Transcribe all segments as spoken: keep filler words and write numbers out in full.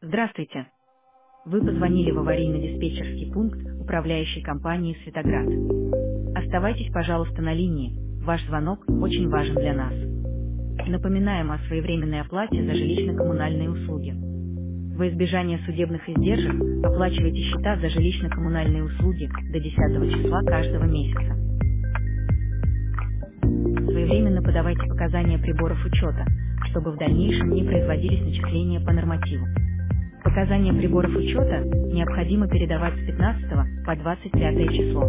Здравствуйте. Вы позвонили в аварийно-диспетчерский пункт управляющей компании «Светоград». Оставайтесь, пожалуйста, на линии. Ваш звонок очень важен для нас. Напоминаем о своевременной оплате за жилищно-коммунальные услуги. Во избежание судебных издержек оплачивайте счета за жилищно-коммунальные услуги до десятого числа каждого месяца. Своевременно подавайте показания приборов учета, чтобы в дальнейшем не производились начисления по нормативу. Показания приборов учета необходимо передавать с пятнадцатого по двадцать пятое число.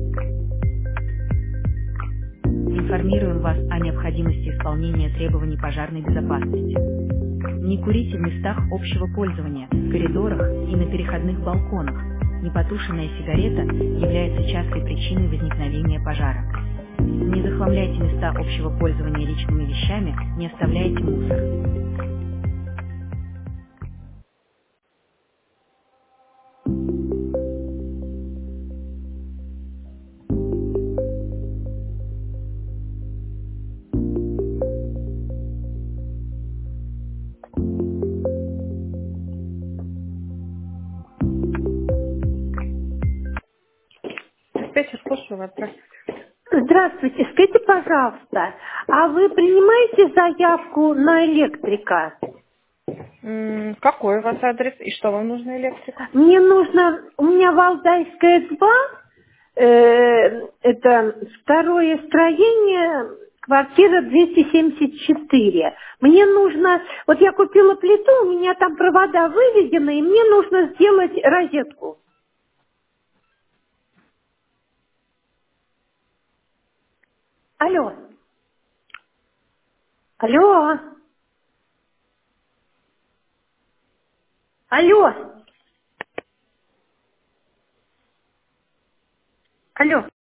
Информируем вас о необходимости исполнения требований пожарной безопасности. Не курите в местах общего пользования, в коридорах и на переходных балконах. Непотушенная сигарета является частой причиной возникновения пожара. Не захламляйте места общего пользования личными вещами, не оставляйте мусор. Диспетчер, слушаю вас. Здравствуйте. Здравствуйте, скажите, пожалуйста, а вы принимаете заявку на электрика? М, Какой у вас адрес и что вам нужно электрика? Мне нужно, у меня Валдайская два, э, это второе строение, квартира двести семьдесят четыре. Мне нужно, вот я купила плиту, у меня там провода выведены, и мне нужно сделать розетку. Алло. Алло. Алло. Алло.